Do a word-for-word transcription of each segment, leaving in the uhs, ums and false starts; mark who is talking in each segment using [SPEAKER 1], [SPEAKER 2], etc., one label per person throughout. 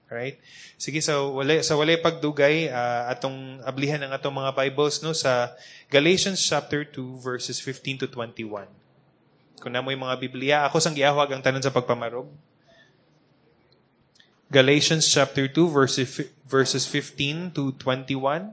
[SPEAKER 1] Alright? Sige, so wala, sa walay pagdugay, uh, atong ablihan ang atong mga Bibles no sa Galatians chapter two verses fifteen to twenty-one. Kung namoy mga Biblia, ako sang giahwag ang tanan sa pagpamarog. Galatians chapter two verses verses fifteen to twenty-one.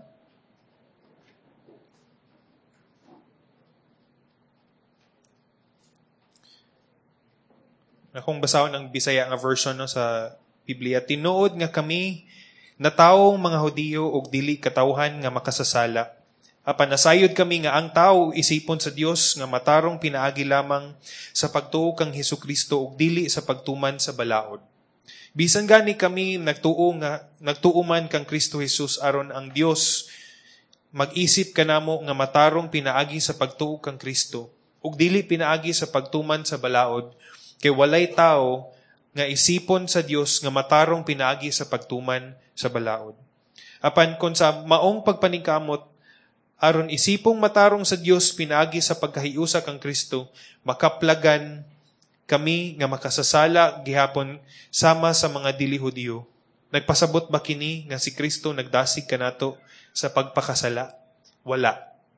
[SPEAKER 1] Akong basahon ang Bisaya nga version no sa Biblia. Tinuod nga kami natawong mga Hudiyo og dili katawhan nga makasasala. Apan nasayod kami nga ang tao isipon sa Dios nga matarong pinaagi lamang sa pagtuo kang Hesukristo og dili sa pagtuman sa balaod. Bisan gani kami nagtuo nga nagtuo man kang Kristo Jesus aron ang Dios mag-isip kanamo nga matarong pinaagi sa pagtuo kang Kristo ug dili pinaagi sa pagtuman sa balaod kay walay tao nga isipon sa Dios nga matarong pinaagi sa pagtuman sa balaod. Apan kon sa maong pagpaningkamot aron isipong matarong sa Dios pinaagi sa pagkahiusa kang Kristo, makaplagan kami nga makasasala gihapon sama sa mga dili Hudiyo. Nagpasabot ba kini nga si Kristo nagdasig kanato sa pagpakasala? Wala.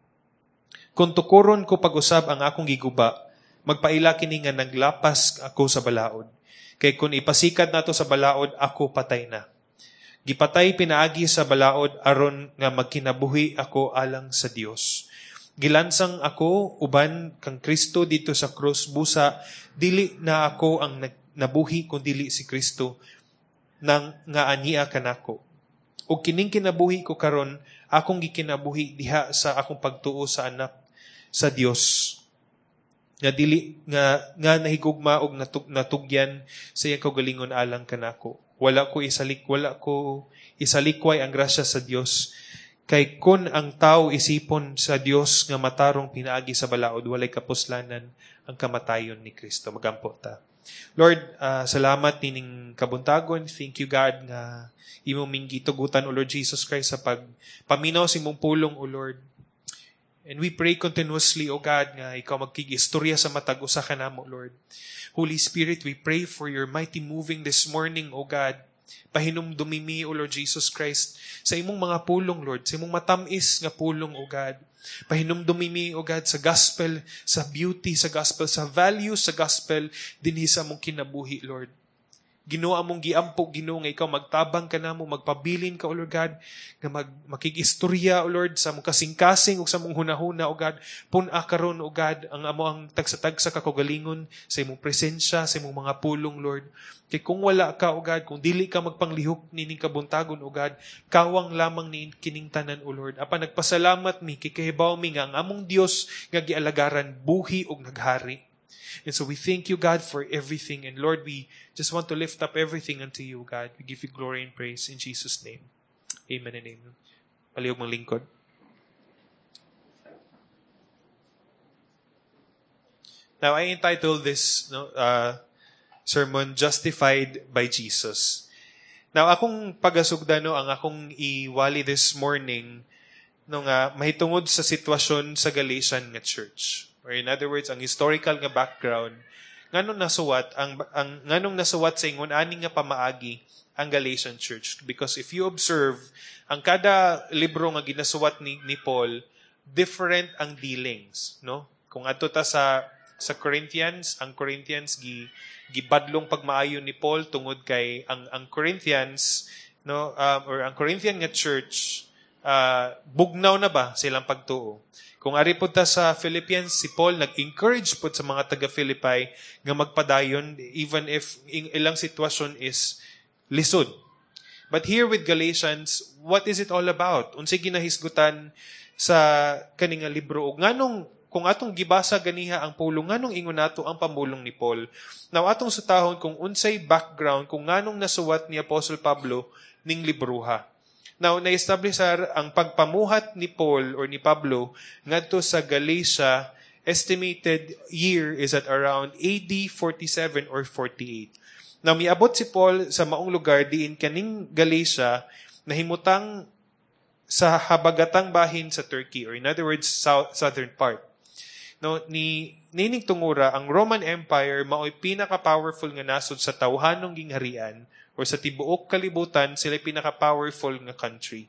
[SPEAKER 1] Kung tukuron ko pag-usab ang akong giguba, magpaila kini nga naglapas ako sa balaod. Kay kung ipasikat nato sa balaod, ako patay na. Gipatay pinaagi sa balaod aron nga magkinabuhi ako alang sa Dios. Gilansang ako uban kang Kristo dito sa krus busa, dili na ako ang nabuhi kundi si Kristo nang nga aniya kanako. Ug kining kinabuhi ko karon, akong gikinabuhi diha sa akong pagtuo sa anak sa Dios. Nga dili nga nga nahigugma og natug, natugyan sa iyang kaugalingon alang kanako. Wala ko isalik wala ko isalikway ang grasya sa Dios. Kay kun ang tao isipon sa Dios nga matarong pinaagi sa balaod, walay kapuslanan ang kamatayon ni Kristo. Magampo ta. Lord, uh, salamat nining kabuntagon. Thank you God nga imo ming gitugutan o Lord Jesus Christ sa pagpaminaw sa imong pulong o Lord. And we pray continuously, O God, nga ikaw magkig-istorya sa matag usa ka namo, Lord. Holy Spirit, we pray for your mighty moving this morning, O God. Pahinumdumi mi, O Lord Jesus Christ, sa imong mga pulong, Lord, sa imong matamis nga pulong, O God. Pahinumdumi mi, O God, sa gospel, sa beauty sa gospel, sa values sa gospel, dinhi sa mong kinabuhi, Lord. Ginoo among giampo, Ginoo nga ikaw magtabang ka namo, magpabilin ka, O Lord God, nga mag, makikistorya, O Lord, sa mong kasing-kasing o sa mong hunahuna, O God, pun-a karon, O God, ang amo ang tagsa-tagsa ka kaugalingon sa imong presensya, sa imong mga pulong, Lord. Kay kung wala ka, O God, kung dili ka magpanglihok nining kabuntagon, O God, kawang lamang ni kining tanan, O Lord. Apa nagpasalamat mi, kay kahibaw mi nga ang among Dios nga gialagaran, buhi og naghari. And so we thank you, God, for everything. And Lord, we just want to lift up everything unto you, God. We give you glory and praise in Jesus' name. Amen and amen. Palihog mong lingkod. Now, I entitled this no, uh, sermon, Justified by Jesus. Now, akong pagasugda, no, ang akong iwali this morning, no nga, mahitungod sa sitwasyon sa Galatian nga church. Or in other words, ang historical nga background, nganong nasuwat, ang, ang, nganong nasuwat sa ingon, aning nga pamaagi ang Galatian church. Because if you observe, ang kada libro nga ginasuwat ni, ni Paul, different ang dealings. No? Kung ato ta sa, sa Corinthians, ang Corinthians, gi, gibadlong pagmaayo ni Paul tungod kay ang, ang Corinthians, no, um, or ang Corinthian nga church, uh, bugnaw na ba silang pagtuo? Kung ari po ta sa Philippians, si Paul nag-encourage po sa mga taga-Philippi nga magpadayon even if ilang sitwasyon is lisod. But here with Galatians, what is it all about? Unsay ginahisgutan sa kaning nga libro? Nganong kung atong gibasa ganiha ang pulong, nganong ingon nato ang pamulong ni Paul? Now atong sutahon kung unsay background kung nganong nasuwat ni Apostle Pablo ning libruha. Now, na-establish ang pagpamuhat ni Paul or ni Pablo ngadto sa Galatia, estimated year is at around A D forty-seven or forty-eight. Now, miabot si Paul sa maong lugar diin kaning Galatia na himutang sa habagatang bahin sa Turkey or in other words, south, southern part. No, ni nining tungura ang Roman Empire mao'y pinaka-powerful nga nasod sa tawhanong gingharian or sa tibuok kalibutan, sila pinaka-powerful nga country.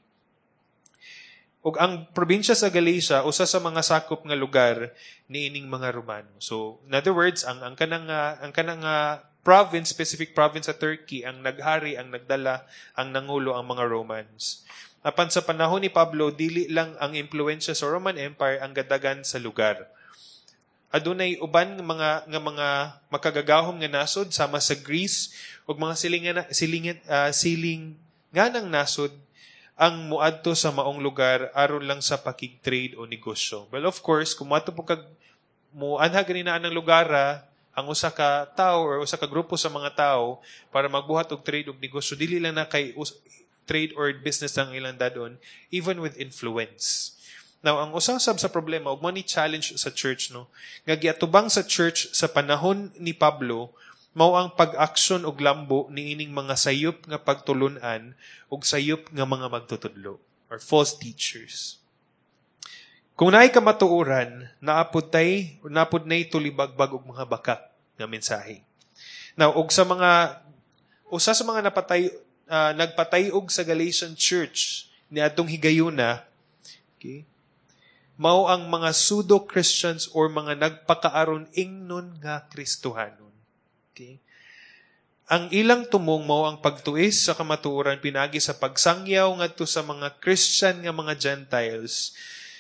[SPEAKER 1] Ug ang probinsya sa Galacia, usa sa mga sakop nga lugar niining mga Romano. So, in other words, ang ang kanang uh, ang kanang uh, province, specific province sa Turkey, ang naghari, ang nagdala, ang nangulo ang mga Romans. Apan sa panahon ni Pablo, dili lang ang impluensya sa Roman Empire ang gadagan sa lugar. Adunay uban nga mga nga mga makagagahom nga nasod sama sa Greece ug mga silingan siling uh, siling nga nang nasod ang muadto sa maong lugar aron lang sa pakig-trade o negosyo. Well, of course, kung moadto po kag muanha ganina ang lugara, ang usa ka tao or usa ka grupo sa mga tao para magbuhat og trade og negosyo, dili lang na kay us- trade or business ang ilang dadon, even with influence. Now, ang usa sab sa problema, ug mo ni challenge sa church, no? Nga giatubang sa church sa panahon ni Pablo, mao ang pag-aksyon og lambo niining mga sayop nga pagtulunan ug sayop nga mga magtutudlo or false teachers. Kung naay kamatuoran, naapod tay, naapod nay tulibagbag og mga bakak nga mensahe. Now, og sa mga usa sa mga napatay uh, nagpatay og sa Galatian church niadtong higayuna, okay? Mao ang mga pseudo-Christians or mga nagpakaaron ingnon nga Kristohanon. Okay? Ang ilang tumong mao ang pagtuis sa kamatuoran pinagi sa pagsangyaw ngadto sa mga Christian nga mga Gentiles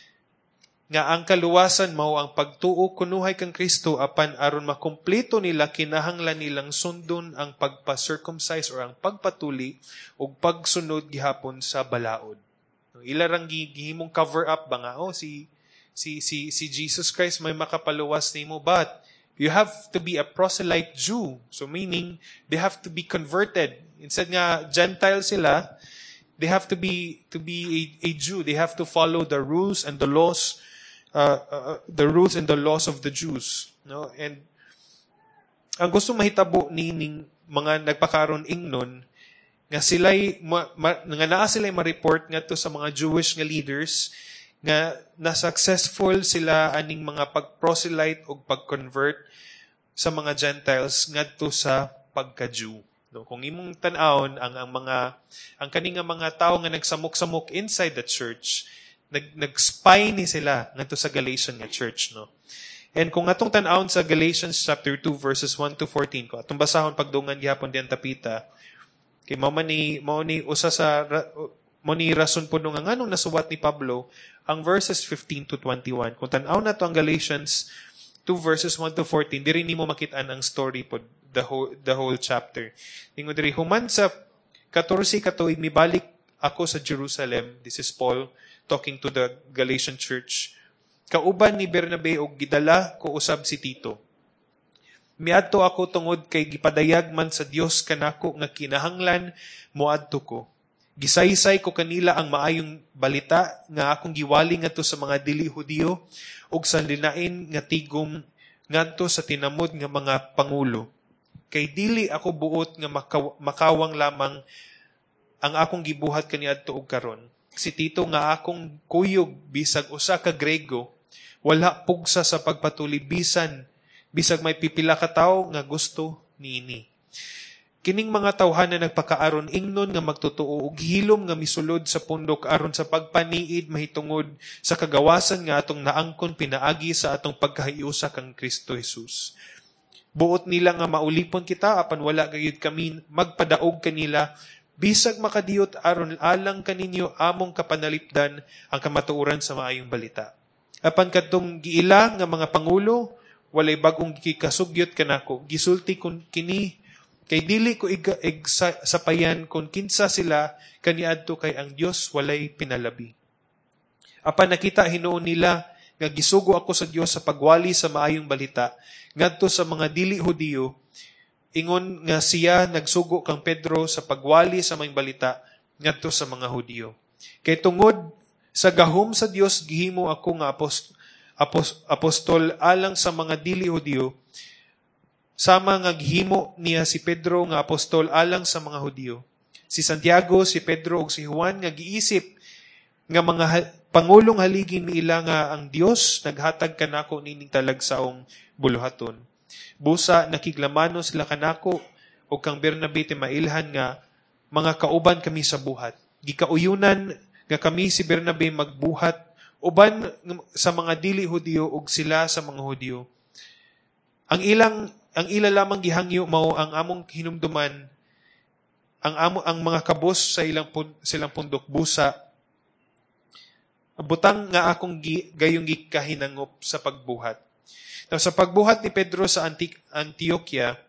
[SPEAKER 1] nga ang kaluwasan mao ang pagtuo kunuhay kang Kristo apan aron makumpleto nila kinahanglan nilang sundon ang pagpa-circumcise or ang pagpatuli ug pagsunod gihapon sa balaod. Ilarang gihimong cover up ba nga, oh, si, si, si, si Jesus Christ may makapaluwas nimo, but you have to be a proselyte Jew. So meaning, they have to be converted. Instead nga, Gentile sila, they have to be to be a, a Jew. They have to follow the rules and the laws, uh, uh, the rules and the laws of the Jews. No? And ang gusto mahitabo nining mga nagpakaron ingnon, nga sila'y, ma, ma, nga naa sila'y ma-report nga to sa mga Jewish nga leaders nga na-successful sila aning mga pag-proselyte o pag-convert sa mga Gentiles nga to sa pagka-Jew. No, kung imong tan-awon ang ang mga ang kaning nga mga tao nga nagsamok-samok inside the church, nag nag-spy ni sila ngadto sa Galatian nga church, no. And kung atong tan-awon sa Galatians chapter two verses one to fourteen, ko atong basahon pagdungan gihapon diyan tapita. Kay mao man ni mao ni usa sa mao ni rason puno nga nganong nasuwat ni Pablo ang verses fifteen to twenty-one. Kung tan-aw na to ang Galatians two verses one to fourteen, diri nimo makit-an ang story pod the whole the whole chapter. Ingon diri human sa fourteen ka tuig mibalik ako sa Jerusalem. This is Paul talking to the Galatian church. Kauban ni Bernabe og gidala ko usab si Tito. Miadto ako tungod kay gipadayag man sa Dios kanako nga kinahanglan moadto ko. Gisaysay ko kanila ang maayong balita nga akong giwali ngadto sa mga dili Hudiyo ug sa linain nga tigom ngadto sa tinamod nga mga pangulo. Kay dili ako buot nga makaw- makawang lamang ang akong gibuhat kaniadto og karon. Si Tito nga akong kuyog bisag usa ka Grego, wala pugsa sa pagpatuli bisan bisag may pipila ka tawo nga gusto niini. Kining mga tawhan na nagpakaaron ingnon nga magtotoo og hilom nga misulod sa pundok aron sa pagpaniid mahitungod sa kagawasan nga atong naangkon pinaagi sa atong pagkahiusa kang Kristo Jesus. Buot nila nga maulipon kita apan wala gayud kami magpadaog kanila bisag makadiyot aron alang kaninyo among kapanalipdan ang kamatuoran sa maayong balita. Apan kadtong giila nga mga pangulo walay bagong gikasugyot kanako. Gisulti kun kini kay dili ko ig, ig sa, sapayan kun kinsa sila kaniadto kay ang Dios walay pinalabi. Apan nakita hinuon nila nga gisugo ako sa Dios sa pagwali sa maayong balita ngadto sa mga dili Hudiyo. Ingon nga siya nagsugo kang Pedro sa pagwali sa maayong balita ngadto sa mga Hudiyo. Kay tungod sa gahom sa Dios gihimo ako nga apostol apostol alang sa mga dili Hudiyo, sama nga gihimo niya si Pedro nga apostol alang sa mga Hudiyo. Si Santiago, si Pedro ug si Juan nga giisip nga mga pangulong haligi niila nga ang Dios naghatag kanako nining talagsaong buluhaton. Busa nakiglamano sila kanako ug kang Bernabe mailhan nga mga kauban kami sa buhat. Gikauyunan nga kami si Bernabe magbuhat uban sa mga dili Hudiyo ug sila sa mga Hudiyo. Ang ilang ang ila lamang gihangyo mao ang among hinumduman ang amo ang mga kabos sa ilang pun, silang pundok busa. Butang nga akong gi, gayong gikahinangop sa pagbuhat. Now, sa pagbuhat ni Pedro sa Anti- Antioquia,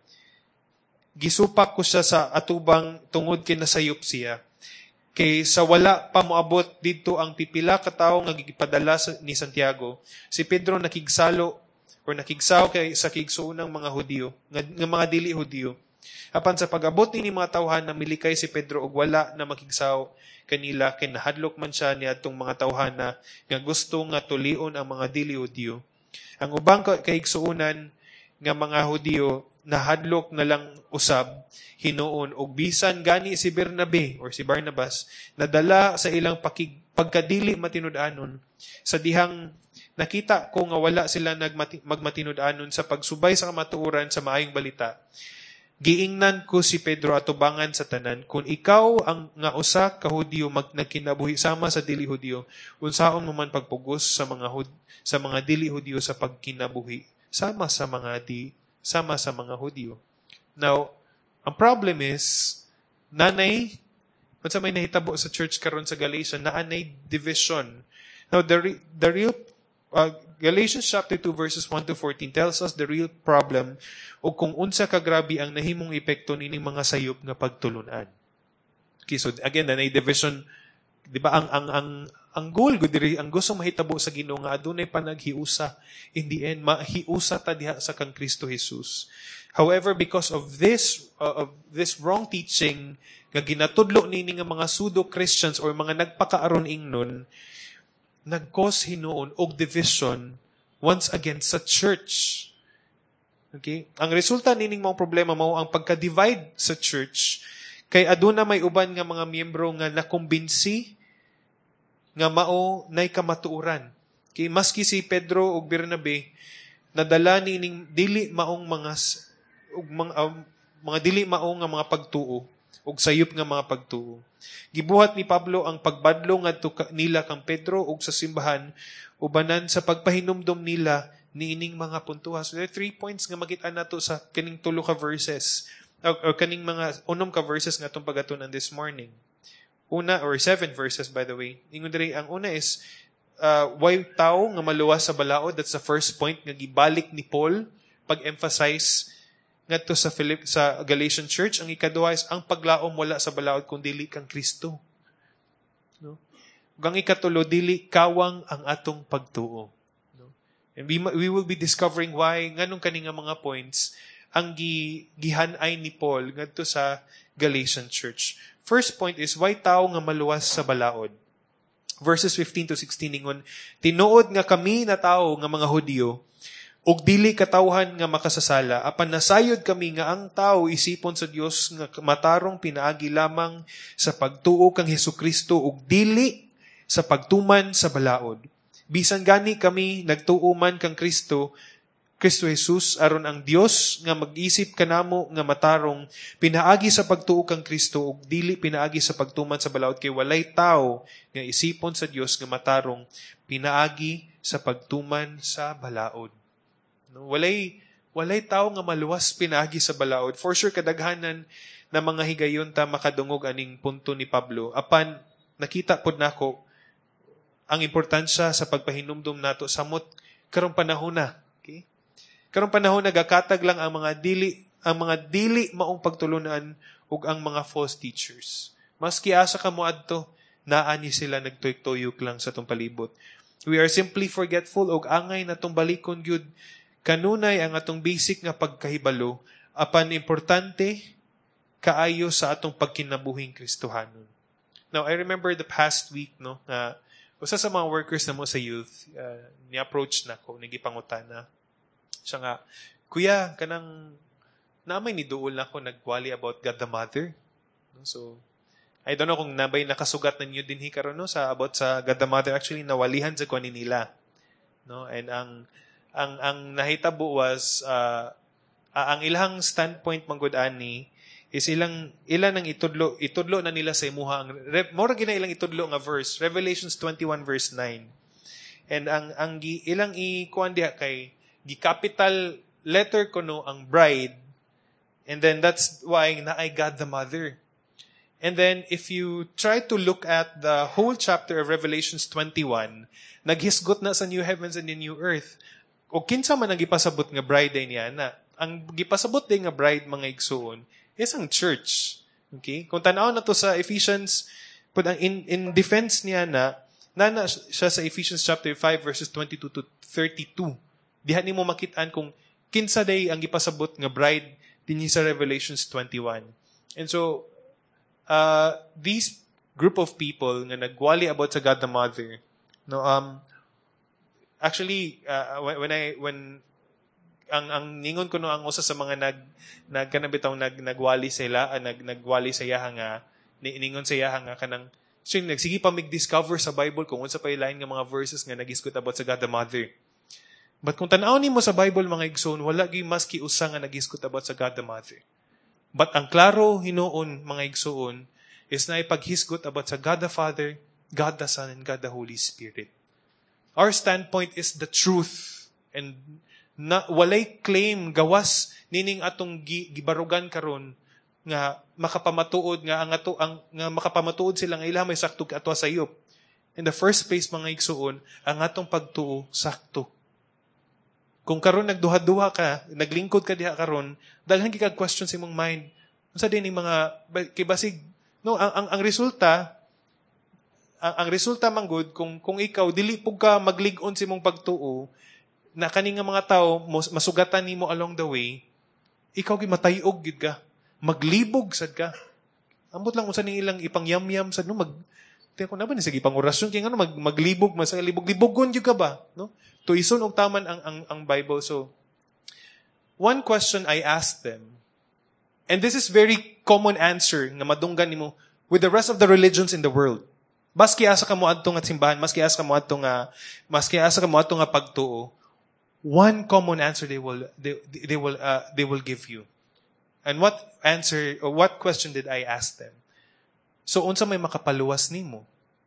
[SPEAKER 1] gisupak ko siya sa atubang tungod kinasayop siya. Kay sa wala pa moabot dito ang pipila ka tawo nga gipadala ni Santiago, si Pedro nakigsalo or nakigsaw kay sa kigsuunang mga Hudiyo, nga, nga mga dili Hudiyo. Apan sa pag-abot ni mga tawhan na milikay si Pedro og wala na makigsaw kanila kay nahadlok man siya niadtong mga tawhan na nga gusto nga tulion ang mga dili Hudiyo. Ang ubang kaigsuunan nga mga Hudiyo nahadlok na lang usab hinuon og bisan gani si Bernabe or si Barnabas nadala sa ilang pakig, pagkadili matinud-anon sa dihang nakita ko nga wala sila nagmati, magmatinud-anon sa pagsubay sa kamatuoran sa maayong balita. Giingnan ko si Pedro atubangan sa tanan, kung ikaw ang nga usa ka Hudiyo mag nagkinabuhi sama sa dili Hudiyo, unsaon mo man pagpugos sa mga hud, sa mga dili Hudiyo sa pagkinabuhi sama sa mga di sama sa mga Hudiyo. Now, ang problem is nanay unsa may nahitabo sa church karon sa Galatia, naanay division. Now, the re, the real uh, Galatians chapter two verses one to fourteen tells us the real problem o kung unsa kagrabe ang nahimong epekto nining mga sayop nga pagtulunan. Okay, so again, na division, di ba ang ang ang ang goal gud diri ang gusto mahitabo sa Ginoo nga adunay panaghiusa in the end mahiusa ta diha sa kang Kristo Jesus. However, because of this uh, of this wrong teaching nga ginatudlo nini nga mga pseudo Christians or mga nagpakaaron ingnon, nag-cause hinuon og division once again sa church. Okay? Ang resulta nining mga problema mao ang pagka-divide sa church kay aduna may uban nga mga miyembro nga nakumbinsi nga mao nay kamatuoran. Kay maski si Pedro ug Bernabe nadala nining dili maong mga ug mga, uh, mga dili maong nga mga pagtuo ug sayop nga mga pagtuo. Gibuhat ni Pablo ang pagbadlo ngadto nila kang Pedro ug sa simbahan ubanan sa pagpahinumdom nila niining mga puntuha. So there are three points nga makita nato sa kaning tulo ka verses or, or kaning mga unom ka verses nga atong pagatunan this morning. Una or seven verses by the way. Ingon diri ang una is uh, why tao nga maluwas sa balaod. That's the first point nga gibalik ni Paul pag-emphasize ngadto sa Philip sa Galatian church. Ang ikaduha is ang paglaom wala sa balaod kun dili kang Kristo. No? Ug ang ikatulo dili kawang ang atong pagtuo. No? And we we will be discovering why nganong kani nga mga points ang gi, gihanay ni Paul ngadto sa Galatian church. First point is why tao nga maluwas sa balaod. Verses fifteen to sixteen ingon, tinuod nga kami na tao nga mga Hudiyo ug dili katawhan nga makasasala, apan nasayod kami nga ang tao isipon sa Dios nga matarong pinaagi lamang sa pagtuo kang Hesukristo ug dili sa pagtuman sa balaod. Bisan gani kami nagtuo man kang Kristo, Kristo Jesus aron ang Dios nga mag-isip kanamo nga matarong pinaagi sa pagtuo kang Kristo ug dili pinaagi sa pagtuman sa balaod kay walay tao nga isipon sa Dios nga matarong pinaagi sa pagtuman sa balaod. No, walay walay tao nga maluwas pinaagi sa balaod. For sure kadaghanan na mga higayon ta makadungog aning punto ni Pablo. Apan nakita pod nako ang importansya sa pagpahinumdom nato samot karong panahon na. Okay? Karong panahon nagakatag lang ang mga dili ang mga dili maong pagtulunan ug ang mga false teachers. Maski asa ka moadto, naa ni sila nagtuyok-tuyok lang sa tong palibot. We are simply forgetful og angay natong balikon gyud kanunay ang atong basic nga pagkahibalo apan importante kaayo sa atong pagkinabuhing Kristohanon. Now, I remember the past week, no, na usa sa mga workers na mo sa youth, uh, ni-approach na ko, nagipangutana. Siya nga, Kuya, kanang namay ni duol na ako nagwali about God the Mother. No, so, I don't know kung nabay nakasugat na niyo din hikaron no, sa about sa God the Mother. Actually, nawalihan sa kuha nila. No? And ang ang ang nahitabo was uh, uh, ang ilang standpoint manggod ani is ilang ilan ang itudlo itudlo na nila sa imuha ang more gina ilang itudlo nga verse, Revelations twenty-one verse nine. And ang ang gi, ilang i-kuan diha kay gi capital letter kuno ang bride, and then that's why na ay God the Mother. And then if you try to look at the whole chapter of Revelations twenty-one, naghisgot na sa new heavens and the new earth. O kinsa man ang gipasabot nga bride ay niya na ang gipasabot din nga bride mga igsoon is ang church. Okay? Kung tanaw na to sa Ephesians, put ang in, in defense niya na, nana siya sa Ephesians chapter five verses twenty-two to thirty-two. Diha nimo makitaan kung kinsa day ang gipasabot nga bride dinhi sa Revelations twenty-one. And so, uh, these group of people nga nagwali about sa God the Mother, no, um, actually, uh, when, when I, when, ang ang ningon ko no ang usa sa mga nag nagkanabitaw nag nagwali sila uh, nag nagwali sa yaha nga ningon sa yaha nga kanang so nagsige pa mig-discover sa Bible kung unsa pa ilain nga mga verses nga nagisgot about sa God the Mother. But kung tan-aw nimo sa Bible mga igsoon, wala gyud maski usa nga nagisgot about sa God the Mother. But ang klaro hinuon mga igsoon is na ipaghisgot about sa God the Father, God the Son, and God the Holy Spirit. Our standpoint is the truth, and na walay claim gawas nining atong gibarugan karon nga makapamatuod nga ang ato ang nga makapamatuod sila nga ila may sakto ato sayop. In the first place mga igsuon, ang atong pagtuo sakto. Kung karon nagduha-duha ka, naglingkod ka diha karon, daghan gid kag question sa imong mind. Unsa din ni mga kay basig no ang ang, ang resulta ang, ang resulta manggod kung kung ikaw dili pug ka maglig-on sa imong pagtuo na kaning nga mga tao masugatan nimo along the way, ikaw gi matayog gid ka, maglibog sad ka. Ambot lang unsa ning ilang ipangyamyam sad no mag tiyan ko na ba ni sige pangorasyon kay ngano mag maglibog mas libog-libogon jud ka ba, no? Tuison og taman ang ang ang Bible. So one question I asked them, and this is very common answer nga madunggan nimo with the rest of the religions in the world. Maski asa ka mo adto nga simbahan, maski asa ka mo adto nga maski asa ka mo adto nga pagtuo, one common answer they will they, they will uh, they will give you. And what answer or what question did I ask them? So unsa may makapaluwas nimo?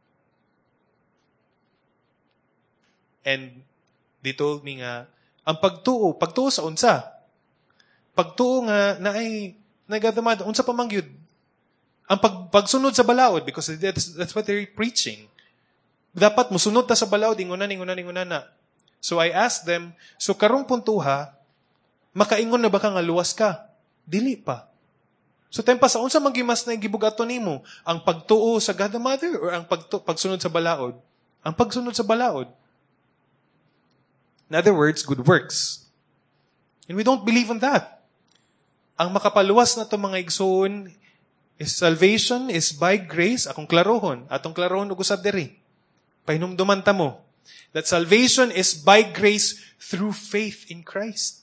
[SPEAKER 1] And they told me nga ang pagtuo, pagtuo sa unsa? Pagtuo nga na ay nagadamad unsa pa man gyud? Ang pag, pagsunod sa balaod, because that's, that's what they're preaching. Dapat musunod ta sa balaod, ingunan, ingunan, ingunan na. So I asked them, so karong puntuha, makaingon na ba ka nga luwas ka? Dili pa. So tempa sa unsa magimas na gibugato nimo, ang pagtuo sa God the Mother or ang pagtu- pagsunod sa balaod? Ang pagsunod sa balaod. In other words, good works. And we don't believe in that. Ang makapaluwas na to mga igsoon is salvation is by grace. Akong klarohon, atong klarohon ug usab diri. Pahinumduman ta mo that salvation is by grace through faith in Christ.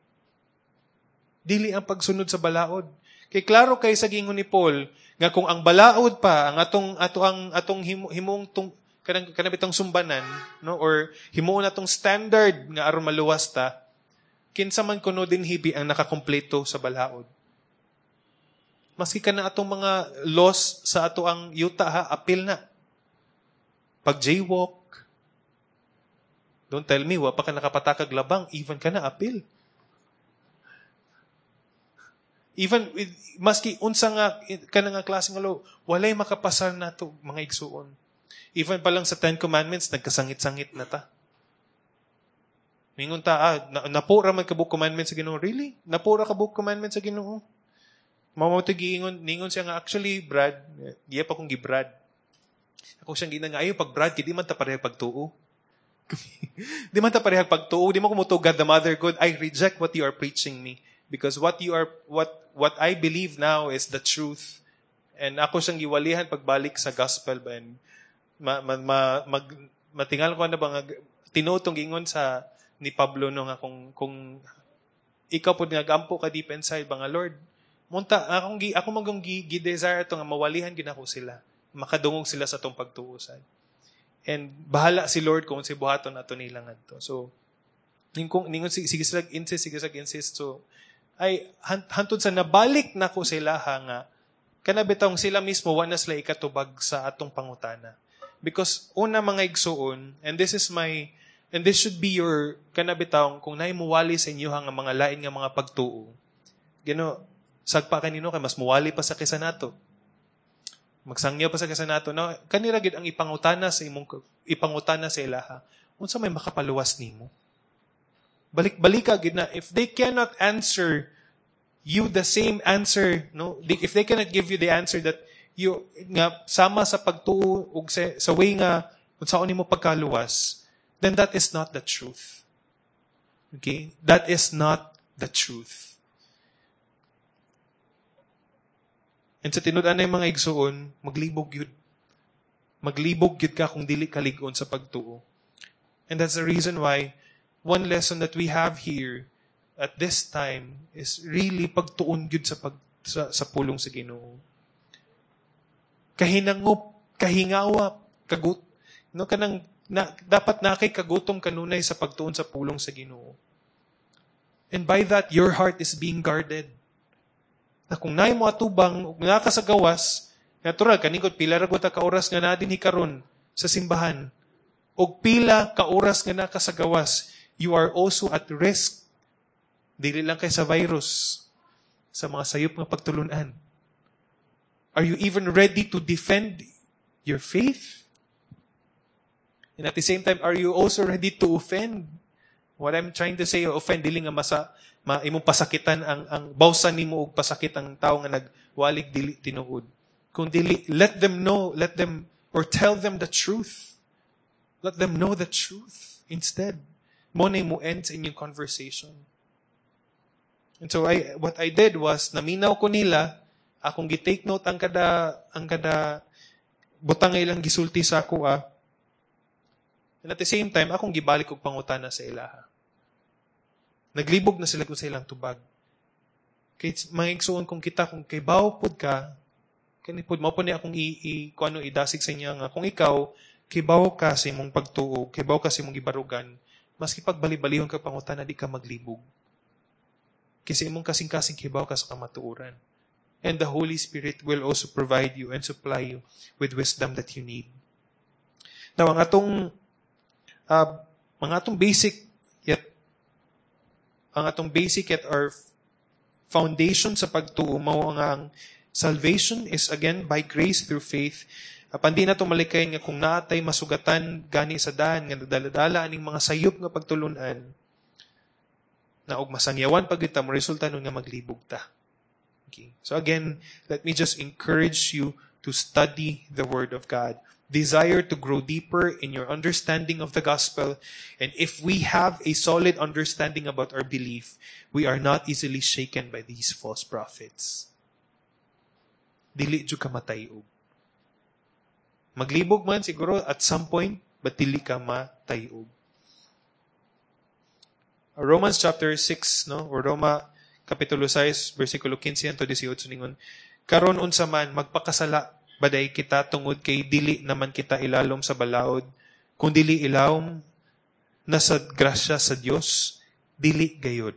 [SPEAKER 1] Dili ang pagsunod sa balaod. Kay klaro kay sa gingon ni Paul nga kung ang balaod pa ang atong ato ang atong himo, himong tung kanang kanabitang sumbanan, no, or himuon atong standard nga aron maluwas ta, kinsa man kuno din hibi ang nakakompleto sa balaod. Maski kana atong mga laws sa ato ang yuta ha, apil na. Pag jaywalk, don't tell me, wa pa ka nakapatakag labang, even ka na, apil. Even, with, maski unsa nga, ka na nga klase nga law, walay makapasar na to, mga igsuon. Even pa lang sa Ten Commandments, nagkasangit-sangit na ta. Mingon ta, ah, na, napura man ka book commandments sa Ginoo. Really? Napura ka book commandments sa Ginoo? Mamawag giingon, ningon siya nga, actually, Brad, diya pa kong gi-Brad. Ako siyang ginang, ayaw pag Brad, di man ta parehag pagtuo. Di man ta parehag pagtuo. Di mo kumuto, God the Mother God, I reject what you are preaching me. Because what you are, what what I believe now is the truth. And ako siyang giwalihan pagbalik sa gospel. And ma, ma, ma, mag, matingal ko na ba nga, tinutong gingon sa ni Pablo no nga kung, kung ikaw po nagampo ka deep inside, mga Lord, munta, akong, ako magong gi-desire ito nga mawalihan ginako sila. Makadungog sila sa itong pagtuusan. And bahala si Lord kung si buhaton ato nilang ato. So, ningon sige sila insist, sige sila insist. So, ay hantod sa nabalik na ko sila ha nga kanabitong sila mismo wala sila ikatubag sa atong pangutana. Because una mga igsuon, and this is my and this should be your kanabitong kung naimuwali sa inyo nga mga lain nga mga pagtuo. Gino sagpa kanino kay mas muwali pa sa kisa nato. Magsangyaw pa sa kisa nato na kanira gid ang ipangutana sa imong ipangutana sa ilaha. Unsa may makapaluwas nimo? Balik-balika gid na if they cannot answer you the same answer, no? If they cannot give you the answer that you nga sama sa pagtuo ug sa, sa way nga unsaon nimo pagkaluwas, then that is not the truth. Okay? That is not the truth. And sa tinud-an ng mga igsuon, maglibog yun. Maglibog yun ka kung dili kaligon sa pagtuo. And that's the reason why one lesson that we have here at this time is really pagtuon yun sa, pag, sa, sa pulong sa Ginoo. Kahinangop, kahingawa, kagut, no, kanang, na, dapat na kay kagutom kanunay sa pagtuon sa pulong sa Ginoo. And by that, your heart is being guarded. Na kung naay mo atubang, ug nga ka sa gawas, natural, kaningkot, pila ra ka oras nga na din hikaron sa simbahan. O pila ka oras nga na ka sa gawas, you are also at risk. Dili lang kay sa virus, sa mga sayop nga pagtulunan. Are you even ready to defend your faith? And at the same time, are you also ready to offend? What I'm trying to say, offend, dili nga masa, ma, imong pasakitan ang, ang bawsan nimo og pasakit ang tao nga nagwalig dili tinuod. Kung dili, let them know, let them, or tell them the truth. Let them know the truth instead. Mo na mo end sa inyong conversation. And so I, what I did was, naminaw ko nila, akong gi-take note ang kada, ang kada, butang ilang gisulti sa ako ah. And at the same time, akong gibalik og pangutana sa ilaha. Naglibog na sila kung sa ilang tubag. Kay mga igsuon kung kita, kung kay bawpod ka, kanipod, mao po ni akong i, i, kung ano idasig sa inyo nga, kung ikaw, kay baw ka sa imong pagtuo, kay baw ka sa imong gibarugan, maski pagbali-balihon ka pangutana, di ka maglibog. Kasi imong kasing-kasing kay baw ka sa kamatuuran. And the Holy Spirit will also provide you and supply you with wisdom that you need. Now, ang atong, uh, mga atong basic, yet, ang atong basic yet our foundation sa pagtuo, mao ang salvation is again by grace through faith. Apan di na ito malikay nga kung naatay masugatan gani sa daan nga nagdaladala aning mga sayop nga pagtulunan na og masangyawan pag ita mo resulta nun nga maglibog ta. Okay. So again, let me just encourage you to study the Word of God. Desire to grow deeper in your understanding of the gospel. And if we have a solid understanding about our belief, we are not easily shaken by these false prophets. Dili jud ka matayog. Maglibog man siguro at some point, but dili ka matayog. Romans chapter six, no? Or Roma kapitulo six, versikulo fifteen to eighteen ningon, karon unsa man magpakasala baday kita tungod kay dili naman kita ilalom sa balaod, kung dili ilawom na sa grasya sa Dios, dili gayod.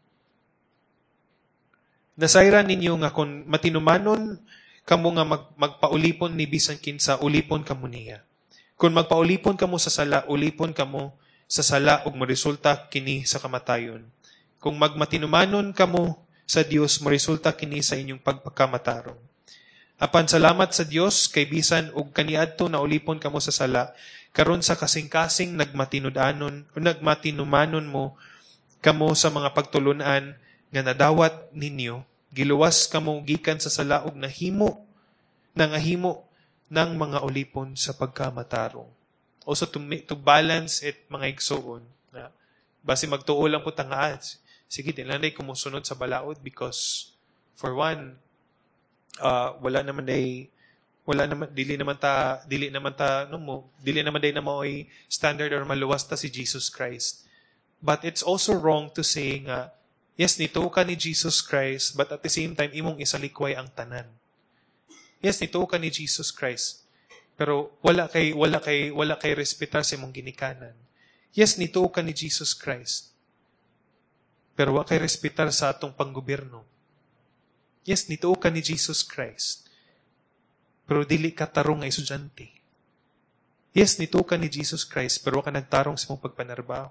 [SPEAKER 1] Nasayran ninyo nga kung matinumanon kamo nga mag, magpaulipon ni bisan kinsa, ulipon kamo niya. Kung magpaulipon kamo sa sala, ulipon kamo sa sala ug moresulta kini sa kamatayon. Kung magmatinumanon kamo sa Dios, moresulta kini sa inyong pagpakamatarong. Apan salamat sa Dios kay bisan og kaniadto na ulipon kamo sa sala, karon sa kasing-kasing nagmatinud-anon o nagmatinumanon mo kamo sa mga pagtulunan nga nadawat ninyo, giluwas kamo gikan sa sala og nahimo nangahimo ng mga ulipon sa pagkamatarong. Also to, to balance it mga igsoon na basi magtuo lang po tanga. Sige, din lang kumusunod sa balaod because for one, uh, wala naman day wala naman dili naman ta dili naman ta no mo dili naman day na maoy standard or maluwas ta si Jesus Christ. But it's also wrong to say nga yes, nito ka ni Jesus Christ, but at the same time imong isalikway ang tanan. Yes, nito ka ni Jesus Christ, pero wala kay wala kay wala kay respetar sa imong ginikanan. Yes, nito ka ni Jesus Christ. pero wa kay respetar sa atong panggobyerno. Yes, nituo ka ni Jesus Christ, pero dili ka tarong nga estudyante. Yes, nituo ka ni Jesus Christ, pero wa ka nagtarong sa mong pagpanarbaho.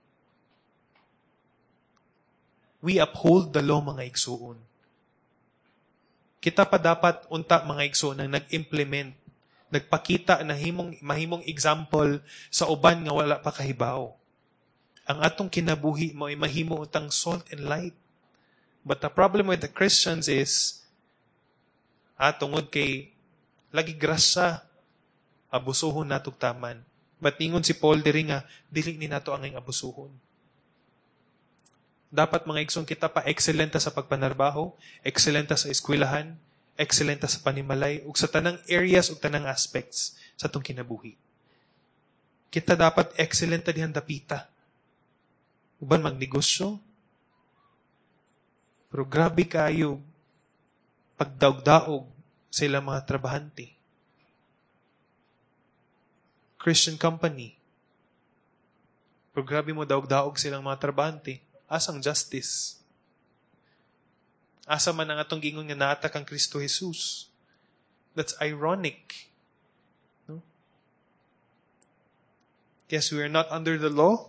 [SPEAKER 1] We uphold the law, mga igsuon. Kita pa dapat unta, mga igsuon, ang nag-implement, nagpakita na himong, mahimong example sa uban nga wala pa kahibaw. Ang atong kinabuhi mo ay mahimo untang salt and light. But the problem with the Christians is, ah, tungod kay lagi grasya, abusuhon natong taman. But ningon si Paul diri nga, dili ni nato ang abusuhon. Dapat, mga igsoon, kita pa excellenta sa pagpanarbaho, excellenta sa eskwelahan, excellenta sa panimalay, ug sa tanang areas ug tanang aspects sa atong kinabuhi. Kita dapat excellenta dihan dapita. Uban magnegosyo. Pero grabe kayo pagdaog-daog sa ilang mga trabahante. Christian company. Pero grabe mo daog-daog silang mga trabahante. Asang justice? Asa man ang atong gingon nga naata kang Kristo Jesus? That's ironic. No? Yes, we are not under the law,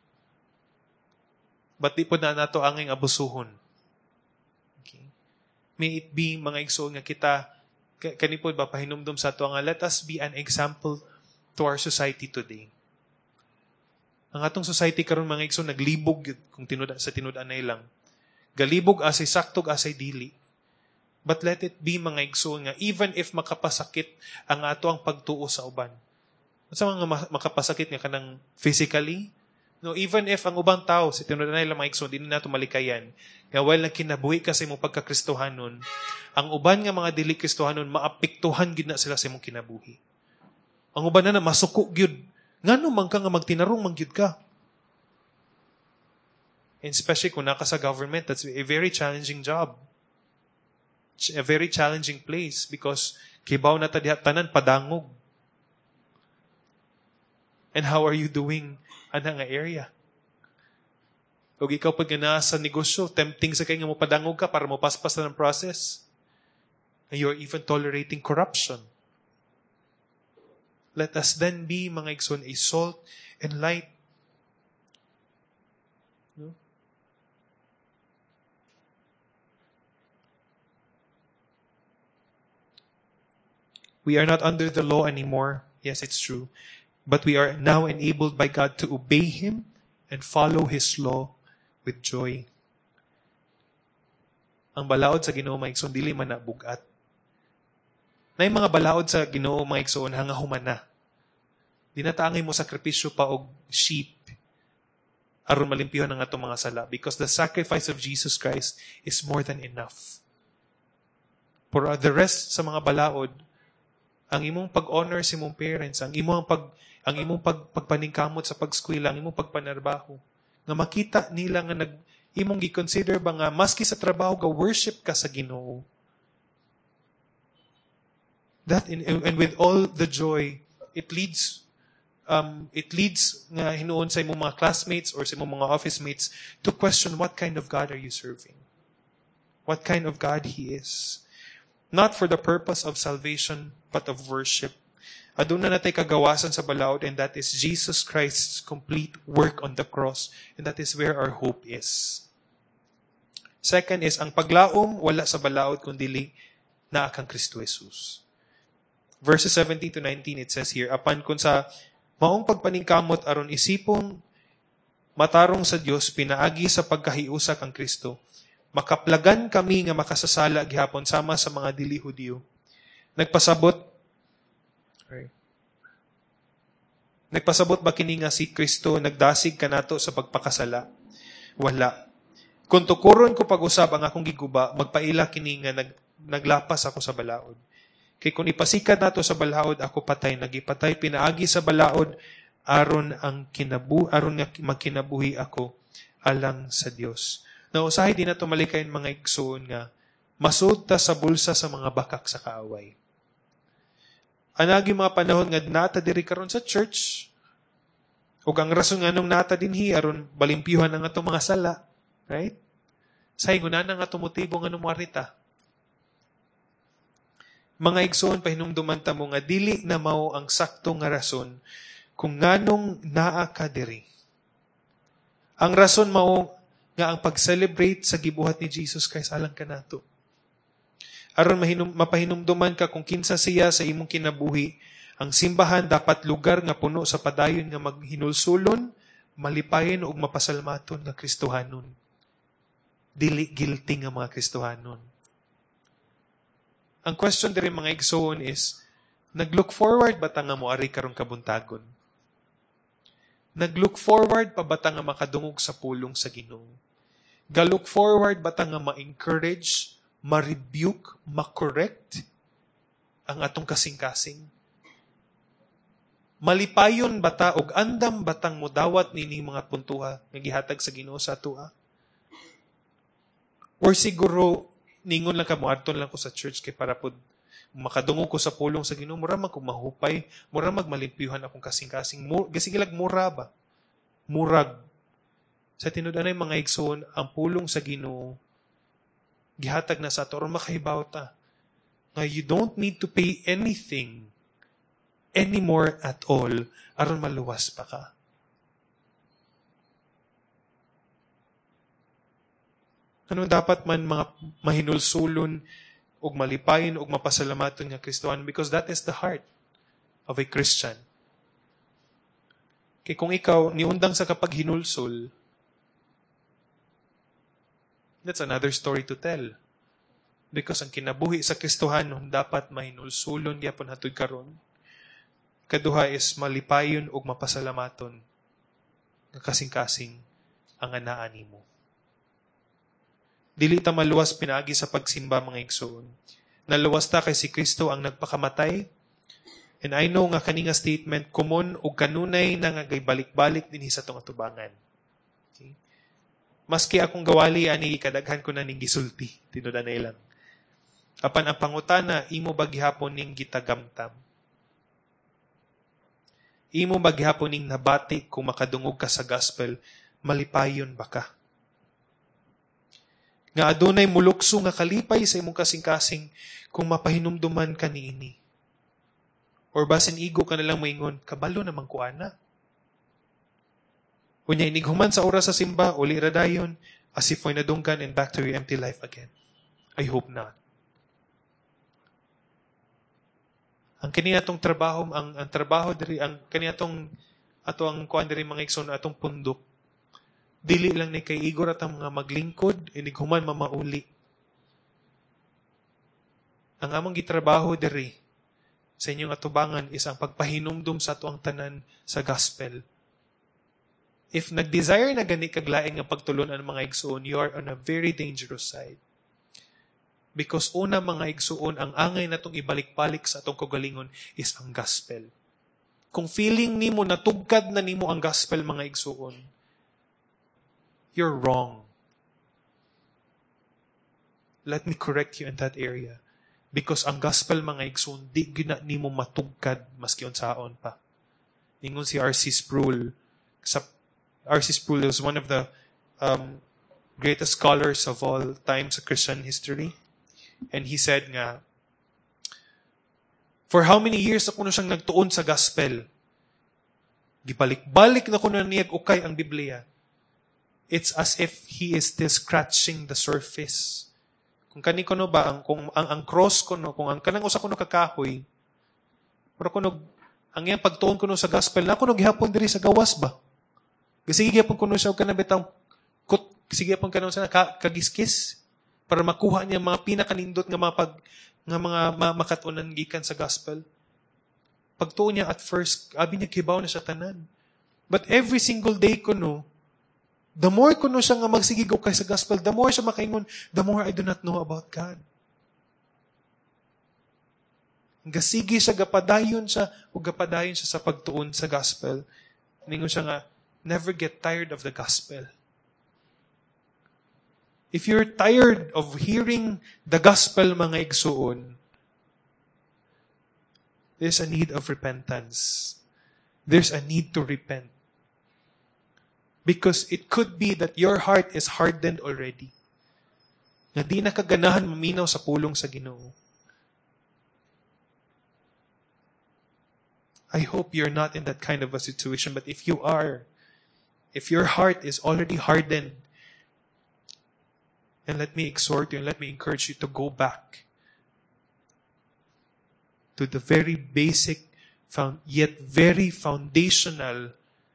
[SPEAKER 1] but di po na nato anging abusuhon. Okay. May it be, mga igsoon nga kita, kanipod ba pahinumdum sa ato nga, let us be an example to our society today. Ang atong society karon, mga igsoon, naglibog kung tinuda, sa tinudan na ilang. Galibog asay saktog asay dili. But let it be, mga igsoon, nga even if makapasakit ang ato ang pagtuo sa uban. Sa mga makapasakit nga kanang physically, no, even if ang ubang tao, sa tinudan na ilang, mga igsoon, di na nato malikayan, nga while nang kinabuhi ka sa imong pagkakristohanon, ang uban nga mga dili kristohanon, maapektuhan gid na sila sa imong kinabuhi. Ang uban na na masuko gyud. Ngano man ka nga magtinarong mangyud ka? And especially kung naka sa government, that's a very challenging job. A very challenging place because kibaw na ta diha tanan padangog. And how are you doing ana nga area? Kung ikaw pag na sa negosyo, tempting sa kay nga mo padangog ka para mo paspas na ng process. And you're even tolerating corruption. Let us then be, mga igsoon, a salt and light. No? We are not under the law anymore. Yes, it's true. But we are now enabled by God to obey Him and follow His law with joy. Ang balaod sa Ginoo, mga igsoon, dili man na bugat. Na yung mga balaod sa Ginoo, mga igsoon, hangahuman na. Di na taangay mo sakripisyo pa og sheep aron malimpihan ang atong mga sala because the sacrifice of Jesus Christ is more than enough. For the rest sa mga balaod, ang imong pag-honor sa imong parents, ang imong pag ang imong pag, pagpaningkamot sa pag-eskwela, ang imong pagpanarbaho, nga makita nila nga nag imong gi-consider ba nga maski sa trabaho ga worship ka sa Ginoo. That in, and with all the joy, it leads um it leads nga hinuon sa imong mga classmates or sa imong mga office mates to question what kind of God are you serving? What kind of God He is? Not for the purpose of salvation, but of worship. Aduna natay kagawasan sa balaod, and that is Jesus Christ's complete work on the cross, and that is where our hope is. Second is, ang paglaom wala sa balaod kundili naa kang Kristo Jesus. Verses seventeen to nineteen, it says here, apan kun sa maong pagpaningkamot aron isipong matarong sa Dios pinaagi sa pagkahiusa kang Kristo, makaplagan kami nga makasasala gihapon sama sa mga dili Hudiyo. Nagpasabot right. Nagpasabot ba kini nga si Kristo nagdasig kanato sa pagpakasala? Wala. Kung tukuron ko pag-usab ang akong giguba, magpaila kini nga nag, naglapas ako sa balaod. Kay kung ipasikat nato sa balaod, ako patay, nagipatay, pinaagi sa balaod, aron ang kinabu, aron nga magkinabuhi ako alang sa Dios. Na usahay din nato malikayin mga igsoon nga, masud ta sa bulsa sa mga bakak sa kaaway. Anagi mga panahon nga nata diri karon sa church, ug ang rason nga nung nata dinhi aron balimpyuhan ang atong mga sala, Right? Say, guna na nga tumutibo nga numarita. Mga igsoon, pahinumduman ta mo nga, dili na mao ang sakto nga rason kung nganong naa ka diri. Ang rason mao nga ang pag-celebrate sa gibuhat ni Jesus Christ alang kanato. Aron mahinum, mapahinumduman ka kung kinsa siya sa imong kinabuhi, ang simbahan dapat lugar nga puno sa padayon nga maghinulsulon, malipayon ug mapasalmaton nga Kristohanon. Dili guilty nga mga Kristohanon. Ang question diri mga igsoon is, nag-look forward ba ta nga moari karong kabuntagon? Nag-look forward pa ba ta nga makadungog sa pulong sa Ginoo? Ga-look forward ba ta nga ma-encourage, ma-rebuke, ma-correct ang atong kasing-kasing? Malipayon ba ta og andam batang mudawat nini mga puntuha nga gihatag sa Ginoo sa atua? Or siguro ningon lang ka moadton lang ko sa church kay para pud makadungog ko sa pulong sa Ginoo, mura man ko mahupay, mura magmalimpyuhan akong kasing-kasing. Gasigilag mura ba? Murag. Sa tinud-anay mga igsoon, ang pulong sa Ginoo gihatag na sa ato aron makahibaw ta nga you don't need to pay anything anymore at all aron maluwas pa ka. Ano dapat man mga mahinulsulon ug malipayon ug mapasalamaton nga Kristohan, because that is the heart of a Christian. Kay kung ikaw niundang sa kapag hinulsol, that's another story to tell. Because ang kinabuhi sa Kristohanon dapat mahinulsulon gyapon hangtod karon. Kaduha is malipayon ug mapasalamaton nga kasing-kasing ang anaa nimo. Dili ta maluwas pinaagi sa pagsimba mga igsoon. Naluwas ta kay si Kristo ang nagpakamatay. And I know nga kaninga statement common ug kanunay na nga balik-balik dinhi sa tong atubangan. Okay? Maski akong gawali ani kadaghan ko na ning gisulti tinuod na ilang. Apan ang pangutana imo ba gihapon ning gitagamtam? Imo ba gihapon ning nabati kung makadungog ka sa gospel, malipayon ba ka? Nga adunay mulukso nga kalipay sa imong kasing-kasing kung mapahinumduman ka niini. Or basin igo ka nalang moingon, kabalo naman ko ana. Unya inighuman sa oras sa simba, uli radayon, as if mo'y nadunggan and back to your empty life again. I hope not. Ang kaniatong trabaho, ang, ang trabaho diri, ang kaniatong ato ang kuan diri mga igsoon atong pundok. Dili lang ni kay igor at ang mga maglingkod, inighuman mamauli. Ang among gitrabaho diri sa inyong atubangan is ang pagpahinumdum sa ato ang tanan sa gospel. If nag-desire na gani kaglaing nga pagtulon ang mga igsoon, you are on a very dangerous side. Because una mga igsoon, ang angay na itong ibalik-balik sa atong kagalingon is ang gospel. Kung feeling nimo natugkad na nimo ang gospel mga igsoon, you're wrong. Let me correct you in that area. Because ang gospel mga igsoon, di gina nimo matugkad maski unsaon pa. Ningon si R C Sproul. Sa R C Sproul was one of the um, greatest scholars of all time sa Christian history. And he said nga, for how many years ako na siyang nagtuon sa gospel? Gibalik-balik na ko na niyag ukay ang Biblia. It's as if he is still scratching the surface. Kung kani ko no ba, ang, kung ang, ang cross ko no, kung ang kanang usa ko no kakahoy, pero kung ang iyang pagtuon ko no sa gospel, na ko no gihapon diri sa gawas ba? Kasi gihapon ko no siya kanang betang kut, sige pang kanang sa kagiskis, para makuha niya mga pinakanindot nga mga pag, nga mga makatunan gikan sa gospel. Pagtuon niya at first, abi niya kibaw na siya tanan. But every single day ko no, the more ko no siya nga magsigig kay sa gospel, the more siya makaingon, the more I do not know about God. Gasigi siya, gapadayon siya, o gapadayon siya sa pagtuon sa gospel. Ningon siya nga, never get tired of the gospel. If you're tired of hearing the gospel, mga igsoon, there's a need of repentance. There's a need to repent. Because it could be that your heart is hardened already. Na di na kaganahan maminaw sa pulong sa Ginoo. I hope you're not in that kind of a situation, but if you are, if your heart is already hardened, and let me exhort you and let me encourage you to go back to the very basic, found, yet very foundational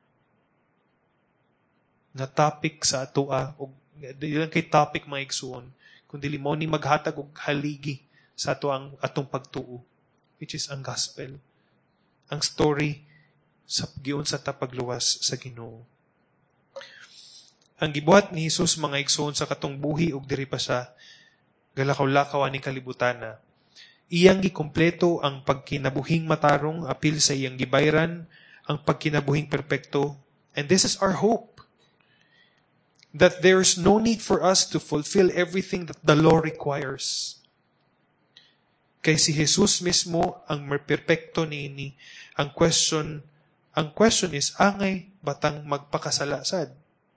[SPEAKER 1] na topic sa atoa, o di lang kay topic mga igsuon, kundi mo ni maghatag og haligi sa ato ang atong pagtuo, which is ang gospel. Ang story sa giun sa tapagluwas sa Ginoo. Ang gibuhat ni Jesus mga igsoon sa katong buhi ug diri pa sa galakaw-lakaw ani kalibutan na. Iyang gikumpleto ang pagkinabuhing matarong apil sa iyang gibayran, ang pagkinabuhing perpekto, and this is our hope. That there is no need for us to fulfill everything that the law requires. Kay si Jesus mismo ang perpekto niini. Ang question, ang question is, angay batang magpakasalasad?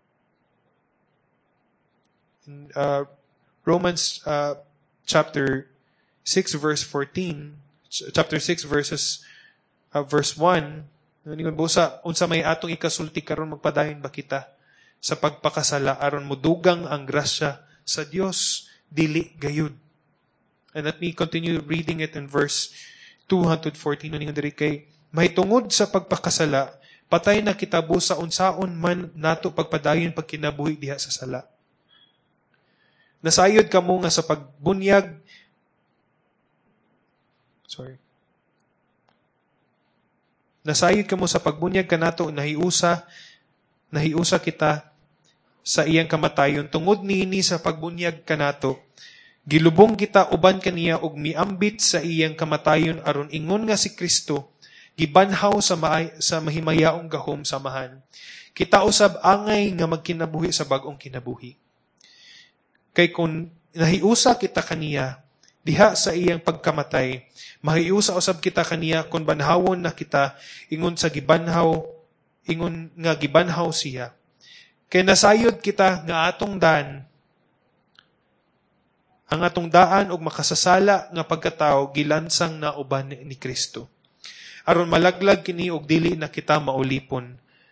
[SPEAKER 1] In uh, Romans uh, chapter six verse fourteen, chapter six verses uh, verse one, ningon busa unsa may atong ikasulti karon magpadayon ba kita sa pagpakasala aron mudugang ang grasya sa Dios dili gayud. And let me continue reading it in verse two fourteen ningon diri kay mahitungod sa pagpakasala patay na kita busa unsaon man nato pagpadayon pagkinabuhi diha sa sala. Nasayod kamo nga sa pagbunyag Sorry. Nasayod kamo sa pagbunyag kanato nahiusa nahiusa kita sa iyang kamatayon tungod niini sa pagbunyag kanato gilubong kita uban kaniya og miambit sa iyang kamatayon aron ingon nga si Kristo gibanhaw sa maay, sa mahimayaong gahom samahan kita usab angay nga magkinabuhi sa bag-ong kinabuhi kay kun nahiusa kita kaniya diha sa iyang pagkamatay mahiusa usab kita kaniya kun banhawon na kita ingon sa gibanhaw ingon nga gibanhaw siya. Kay nasayod kita nga atong daan, ang atong daan og makasasala nga pagkatao gilansang na uban ni Kristo. Aron malaglag kini og dili na kita maulipon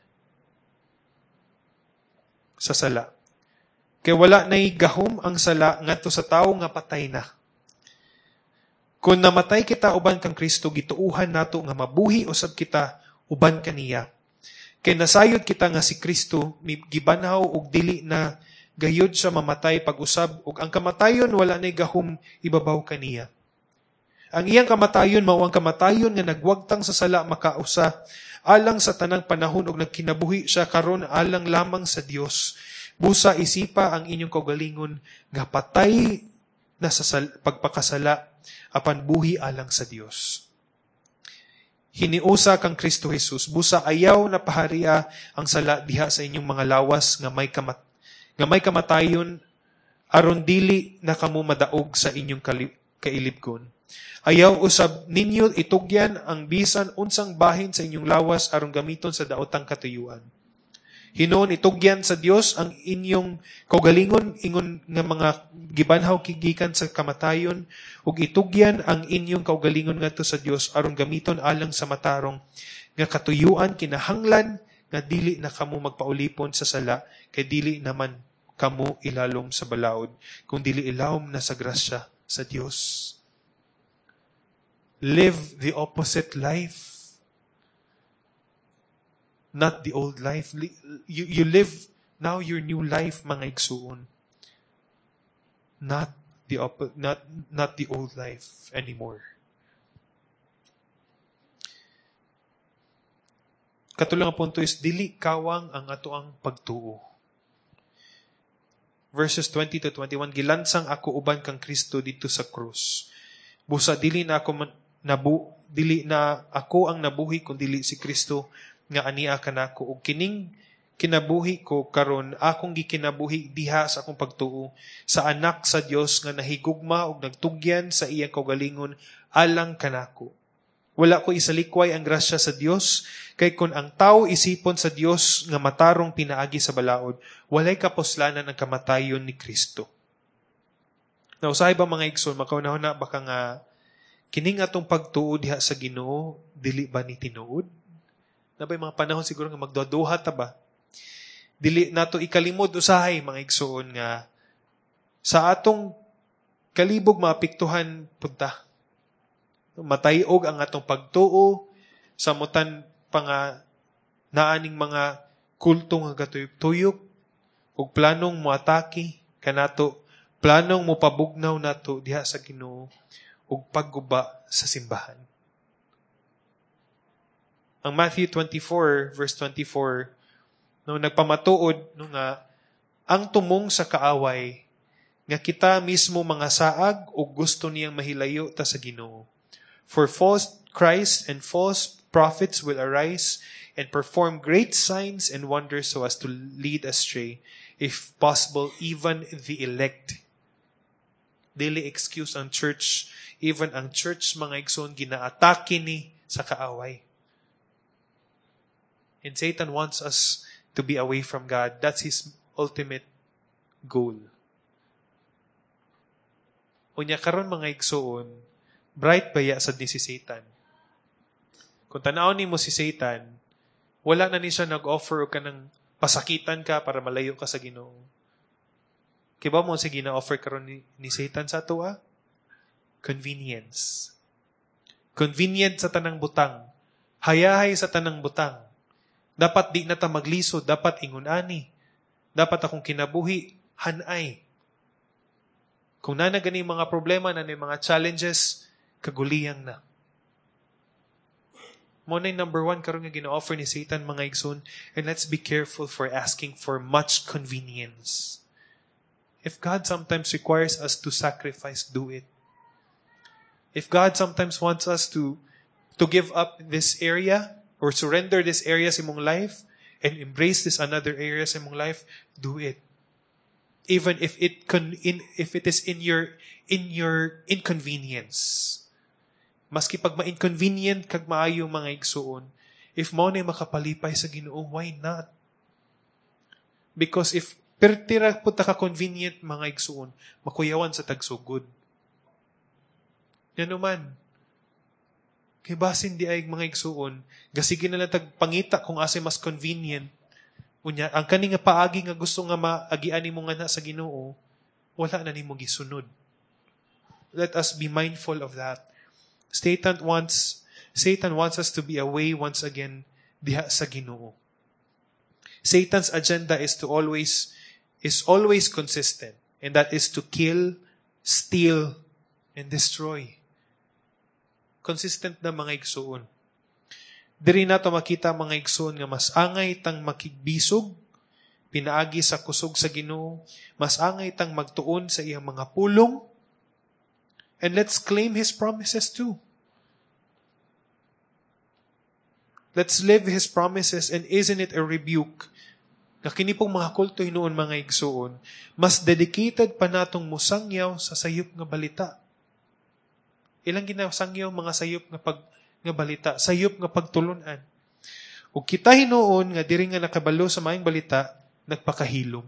[SPEAKER 1] sa sala. Kay wala nay gahom ang sala ngadto sa tawo nga patay na. Kung namatay kita uban kang Kristo, gituuhan nato nga mabuhi usab kita uban kaniya. Kay nasayod kita nga si Kristo, gibanhaw og dili na gayud sa mamatay pag-usab, ug ang kamatayon wala nay gahom ibabaw kaniya. Ang iyang kamatayon mao ang kamatayon nga nagwagtang sa sala makausa, alang sa tanang panahon ug nagkinabuhi siya karon alang lamang sa Dios. Busa isipa ang inyong kaugalingon nga patay na sa sal- pagpakasala apan buhi alang sa Dios. Hiniusa kang Kristo Jesus, busa ayaw na pahariya ang sala diha sa inyong mga lawas nga may kamat nga may kamatayon aron dili na kamo madaog sa inyong kali- kailibgon. Ayaw usab ninyo itugyan ang bisan unsang bahin sa inyong lawas aron gamiton sa daotang katuyuan. Hinuon itugyan sa Dios ang inyong kaugalingon ingon nga mga gibanhaw kigikan sa kamatayon ug itugyan ang inyong kaugalingon ngadto sa Dios aron gamiton alang sa matarong nga katuyuan kinahanglan nga dili na kamo magpaulipon sa sala kay dili naman kamo ilalom sa balaod kung dili ilawom na sa grasya sa Dios. Live the opposite life. Not the old life. You, you live now your new life, mga igsuon. Not the op- not not the old life anymore. Katulang ang punto is dili kawang ang atoang pagtuo. Verses twenty to twenty-one, gilansang ako uban kang Kristo dito sa krus. Busa dili na ako man, nabu dili na ako ang nabuhi kun dili si Kristo nga ania kanako ug kining kinabuhi ko karon akong gikinabuhi diha sa akong pagtuo sa anak sa Dios nga nahigugma ug nagtugyan sa iyang kaugalingon alang kanako. Wala ko isalikway ang grasya sa Dios, kay kun ang tao isipon sa Dios nga matarong pinaagi sa balaod, walay kapuslanan ang kamatayon ni Kristo. Nausahay ba mga igsoon, makaunahon na baka nga kining atong pagtuod diha sa Ginoo, dili ba ni tinuod? Na ba'y mga panahon siguro nga magduha-duha ta ba? Dili nato ikalimod usahay mga igsoon nga sa atong kalibog maapektuhan punta. Matayog ang atong pagtuo sa mutan pa nga naaning mga kulto nga gatuyok-tuyok ug planong moatake kanato, planong mopabugnaw nato diha sa Ginoo ug pagguba sa simbahan. Ang Matthew twenty-four verse twenty-four, no nagpamatuod no nga ang tumong sa kaaway nga kita mismo mga saag o gusto niyang mahilayo ta sa Ginoo. For false Christ and false prophets will arise and perform great signs and wonders so as to lead astray, if possible, even the elect. Dili excuse ang church, even ang church mga igsoon ginaatake ni sa kaaway. And Satan wants us to be away from God. That's his ultimate goal. Unya karon mga igsoon, bright baya sad ni si Satan. Kung tanaw ni mo si Satan, wala na ni siya nag-offer ka ng pasakitan ka para malayo ka sa Ginoo. Kiba mo sige na offer karon ni, ni Satan sa ato ah? Convenience. Convenient sa tanang butang. Hayahay sa tanang butang. Dapat di na ta maglisod, dapat ingon ani. Dapat akong kinabuhi, hanay. Kung na gani mga problema, na mga challenges, kaguliyang na. Muna yung number one, karon nga gina-offer ni Satan mga igsoon, and let's be careful for asking for much convenience. If God sometimes requires us to sacrifice, do it. If God sometimes wants us to to give up this area or surrender this area sa imong life and embrace this another area sa imong life, do it. Even if it con in if it is in your in your inconvenience. Maski pag ma-inconvenient kag maayo mga igsuon, if mo na makapalipay sa Ginoo, why not? Because if pertira po ta ka convenient mga igsuon, makuyawan sa tagsugod. Yan naman. Kay basin di ay mga igsuon, gasige na lang tagpangita kung asa mas convenient. Unya, ang kani nga paagi nga gusto nga maagian nimo nga na sa Ginoo, wala na nimo gisunod. Let us be mindful of that. Satan wants Satan wants us to be away once again diha sa Ginoo. Satan's agenda is to always is always consistent, and that is to kill, steal, and destroy. Consistent na mga igsoon. Diri nato makita mga igsoon nga mas angay tang makigbisog, pinaagi sa kusog sa Ginoo, mas angay tang magtuon sa iyang mga pulong, and let's claim His promises too. Let's live His promises, and isn't it a rebuke na kini pong mga kulto hinuon mga igsoon, mas dedicated pa natong musangyaw sa sayop nga balita. Ilang ginasangyaw mga sayop nga pag nga balita, sayop nga pagtulunan. Ug kita hinuon nga diri nga nakabalo sa maayong balita, nagpakahilom.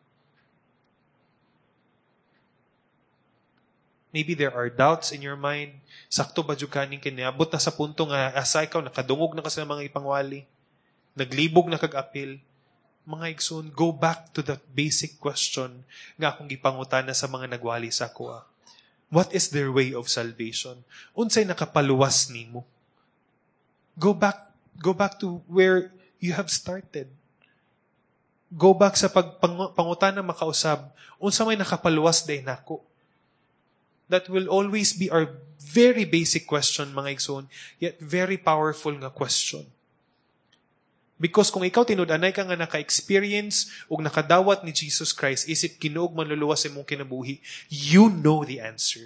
[SPEAKER 1] Maybe there are doubts in your mind. Sakto ba jud kaning kini? Abot na sa punto nga asa ikaw nakadungog na ka sa mga ipangwali. Naglibog na kag-apil. Mga igsoon, go back to that basic question nga akong gipangutana sa mga nagwali sa kuha. What is their way of salvation? Unsay nakapaluwas nimo? Go back, go back to where you have started. Go back sa pagpangutana makausab, unsa may nakapaluwas day nako? That will always be our very basic question, mga igsoon, yet very powerful nga question. Because kung ikaw tinud-anay ka nga naka-experience o nakadawat ni Jesus Christ, isip kinuog manluluwas sa imong kinabuhi, you know the answer.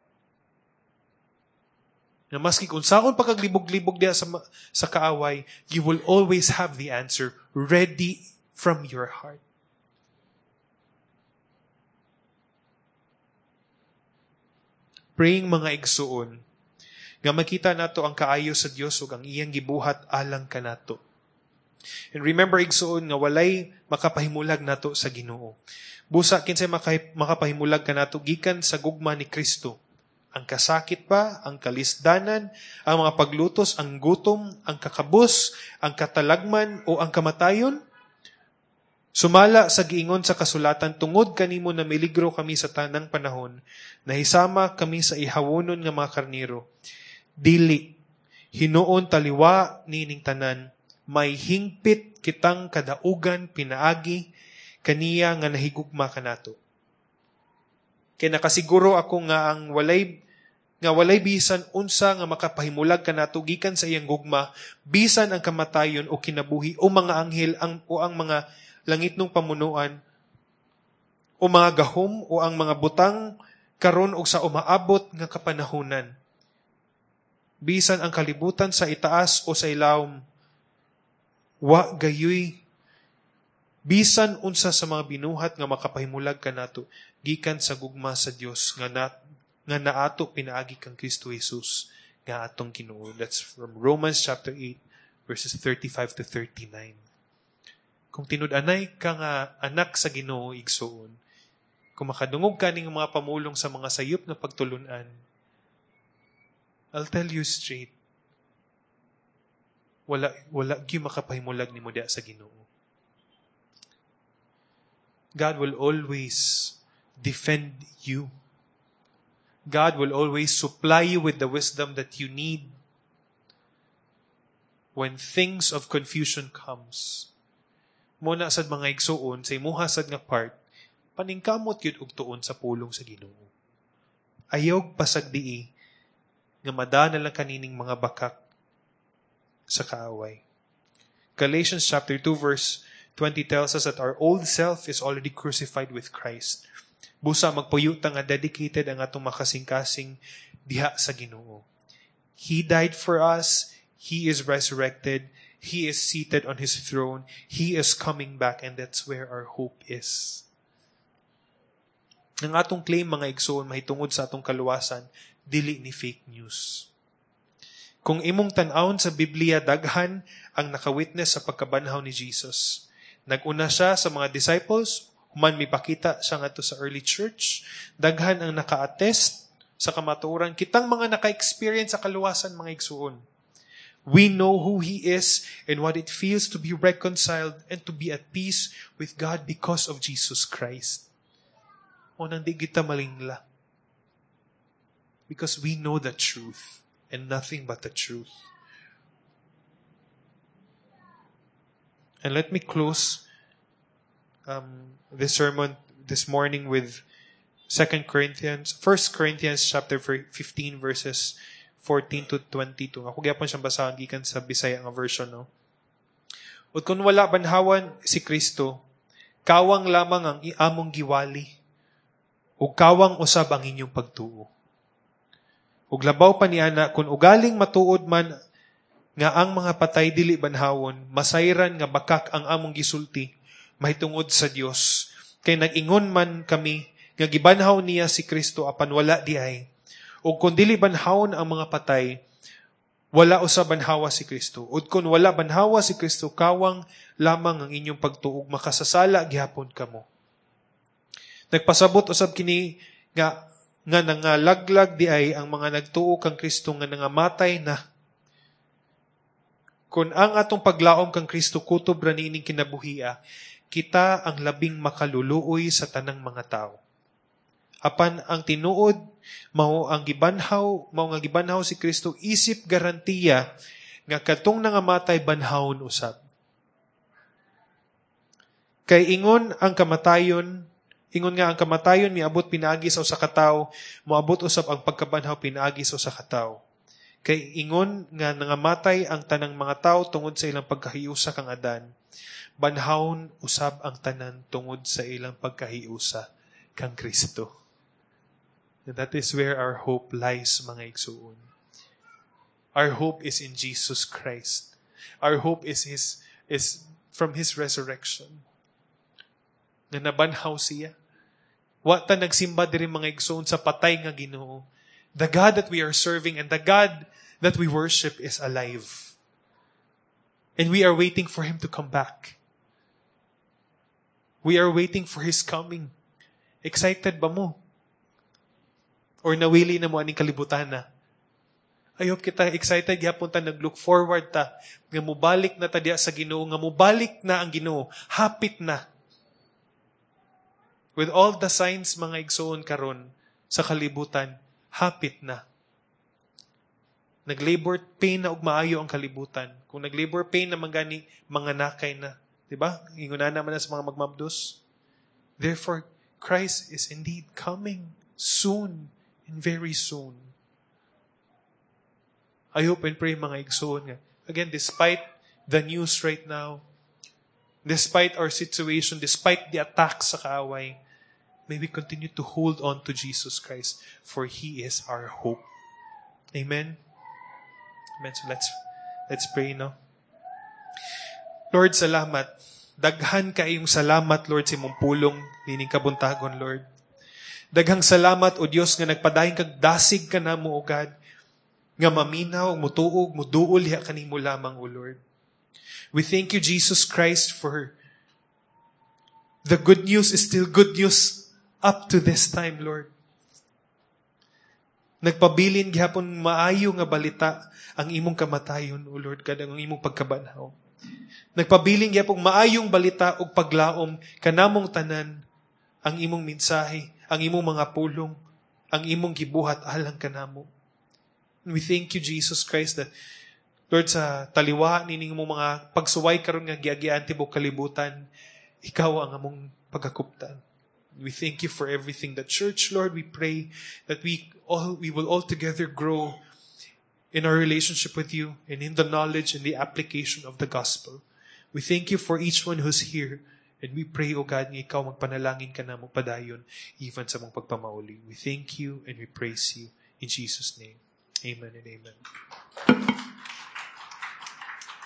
[SPEAKER 1] Na maski kung saon pagkaglibog-libog diya sa, sa kaaway, you will always have the answer ready from your heart. Praying mga igsuon, nga makita nato ang kaayo sa Dios ug ang iyang gibuhat alang kanato. And remember igsuon nga walay makapahimulag nato sa Ginoo. Busa kinsay makapahimulag kanato gikan sa gugma ni Kristo. Ang kasakit pa, ang kalisdanan, ang mga paglutos, ang gutom, ang kakabus, ang katalagman o ang kamatayon. Sumala sa giingon sa kasulatan, tungod kanimo na miligro kami sa tanang panahon, nahisama kami sa ihawonon nga mga karniro. Dili, hinuon taliwa nining tanan, may hingpit kitang kadaugan pinaagi, kaniya nga nahigugma kanato. Kaya nakasiguro ako nga ang walay nga walay bisan unsa nga makapahimulag kanato gikan sa iyang gugma, bisan ang kamatayon o kinabuhi o mga anghel ang o ang mga langit nung pamunuan o mga gahom o ang mga butang karon og sa umaabot nga kapanahunan. Bisan ang kalibutan sa itaas o sa ilawom, wa gayoy bisan unsa sa mga binuhat nga makapahimulag kanato gikan sa gugma sa Dios nga na, nga naato pinaagi kang Kristo Jesus nga atong Ginoo. That's from Romans chapter eight verses thirty-five to thirty-nine. Kung tinud-anay ka nga anak sa Ginoo igsoon, kung makadungog ka ning mga pamulong sa mga sayop na pagtulunan, I'll tell you straight, wala wala gyud makapahimulag nimo diha sa Ginoo. God will always defend you. God will always supply you with the wisdom that you need when things of confusion comes. Muna sad mga igsuon sa imuha sad nga part, paningkamot yun og tuon sa pulong sa Ginoo. Ayog pasagdii nga madana lang kanining mga bakak sa kaaway. Galatians chapter two verse twenty tells us that our old self is already crucified with Christ. Busa magpuyuta nga dedicated ang atong makasing-kasing diha sa Ginoo. He died for us, He is resurrected, He is seated on His throne, He is coming back, and that's where our hope is. Ang atong claim, mga igsoon, mahitungod sa atong kaluwasan, dili ni fake news. Kung imong tan-awon sa Biblia, daghan ang nakawitness sa pagkabanhaw ni Jesus. Nag-una siya sa mga disciples, human mipakita siya ngadto sa early church, daghan ang naka-attest sa kamatuoran, kitang mga naka-experience sa kaluwasan, mga igsoon. We know who He is and what it feels to be reconciled and to be at peace with God because of Jesus Christ. O nang di kita malingla. Because we know the truth and nothing but the truth. And let me close um, this sermon this morning with Second Corinthians, First Corinthians chapter fifteen verses fourteen to twenty-two. Ako gyapon siyang basahan gikan sa Bisaya nga version, no. Ug kun wala banhawan si Kristo, kawang lamang ang among giwali. Ug kawang usab ang inyong pagtuo. Ug labaw pa niana kun ugaling matuod man nga ang mga patay dili banhawon, masayran nga bakak ang among gisulti mahitungod sa Dios. Kay nag-ingon man kami nga gibanhaw niya si Kristo apan wala diay. Ug kung dili banhawon ang mga patay, wala usab banhawa si Kristo. Ug kung wala banhawa si Kristo, kawang lamang ang inyong pagtuog, makasasala gihapon kamo. Nagpasabot usab kini nga nga nangalaglag di ay ang mga nagtuo kang Kristo nga nangamatay na. Kung ang atong paglaom kang Kristo kutob ra niining kinabuhia, kita ang labing makaluluoy sa tanang mga tao. Apan ang tinuod mao ang gibanhaw, mao nga gibanhaw si Kristo, isip garantiya nga katong nangamatay banhawon usab. Kay ingon ang kamatayon, ingon nga ang kamatayon miabot pinaagi sa usa ka tawo, moabot usab ang pagkabanhaw pinaagi sa usa ka tawo. Kay ingon nga nangamatay ang tanang mga tawo tungod sa ilang pagkahiusa kang Adan, banhawon usab ang tanan tungod sa ilang pagkahiusa kang Kristo. And that is where our hope lies, mga igsuon. Our hope is in Jesus Christ. Our hope is his is from His resurrection. Na nabanhaw siya. Wa ta nagsimba diri mga igsuon sa patay nga Ginoo. The God that we are serving and the God that we worship is alive. And we are waiting for Him to come back. We are waiting for His coming. Excited ba mo? Or nawili na mo aning kalibutan na? Ayaw kita excited, yapon ta nag-look forward ta, nga mubalik na ta diya sa Ginoo, nga mubalik na ang Ginoo, hapit na. With all the signs mga igsoon karon sa kalibutan, hapit na. Nag-labor pain na ug maayo ang kalibutan. Kung nag-labor pain na mangani, mga nakay na. Diba? Inguna naman na sa mga magmabdos. Therefore, Christ is indeed coming soon and very soon. I hope and pray mga igsoon nga. Again, despite the news right now, despite our situation, despite the attacks sa kaaway, may we continue to hold on to Jesus Christ, for He is our hope. Amen? Amen. So let's, let's pray, no? Lord, salamat. Daghan kayong salamat, Lord, sa imong pulong, nining kabuntagon, Lord. Daghang salamat, O Diyos, nga nagpadayon kag dasig ka na mo, O God, nga maminaw, mutuog, muduol, ya kanimo lamang, O Lord. We thank you, Jesus Christ, for the good news is still good news up to this time, Lord. Nagpabilin gihapon maayo nga balita ang imong kamatayon, O Lord, kadang ang imong pagkabanaw. Nagpabilin gihapon maayong balita ug paglaom kanamong tanan ang imong mensahe, ang imong mga pulong, ang imong gibuhat alang kanamo. And we thank you, Jesus Christ, that Lord, sa taliwa nining mo mga pagsuway karon nga giagian tibok kalibutan, ikaw ang among pagakuptan. We thank you for everything. The church, Lord, we pray that we all we will all together grow in our relationship with you and in the knowledge and the application of the gospel. We thank you for each one who's here. And we pray, O God, nga ikaw magpanalangin ka na magpadayon even sa mong pagpamauli. We thank you and we praise you in Jesus' name. Amen and amen.